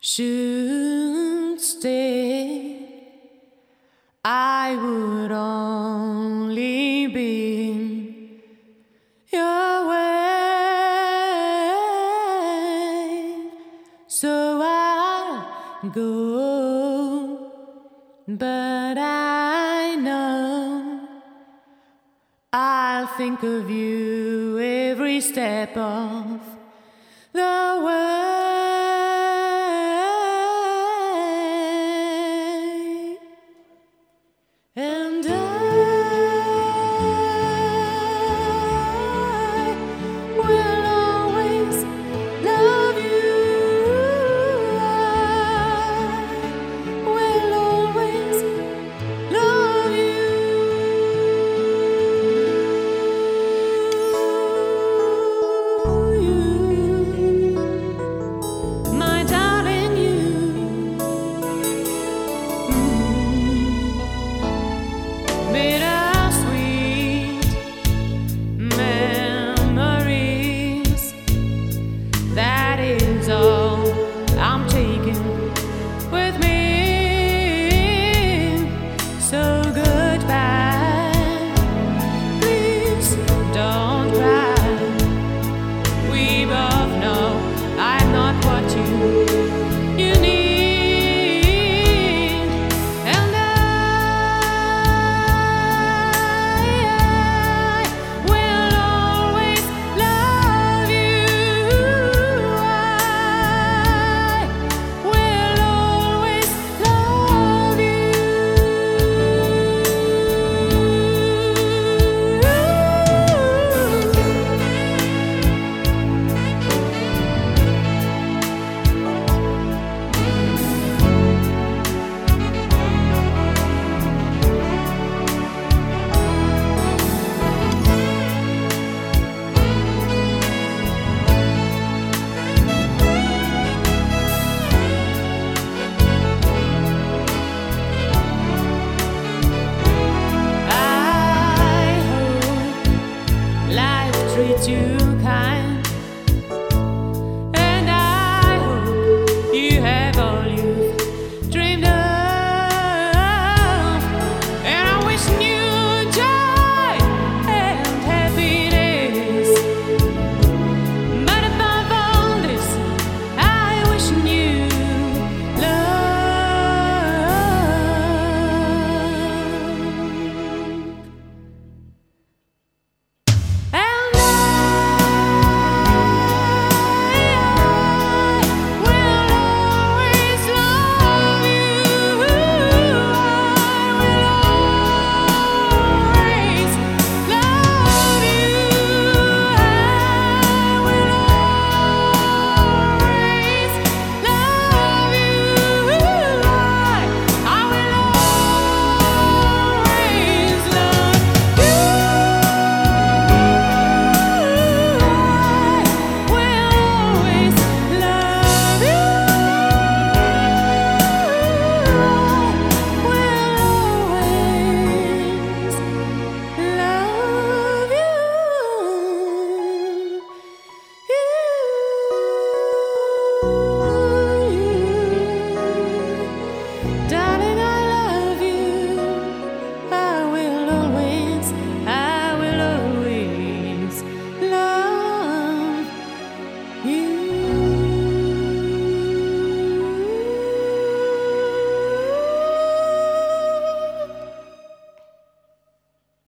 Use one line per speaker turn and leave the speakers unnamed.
should stay, I would only be in your way. So I'll go, but I know I'll think of you every step of the way. And I will always love you. I will always love you, my darling, you. Bittersweet memories, that is all I'm taking with me. So goodbye, please don't cry. We both know I'm not what you need, and I will always love you. I will always love you. I hope life treats you kind.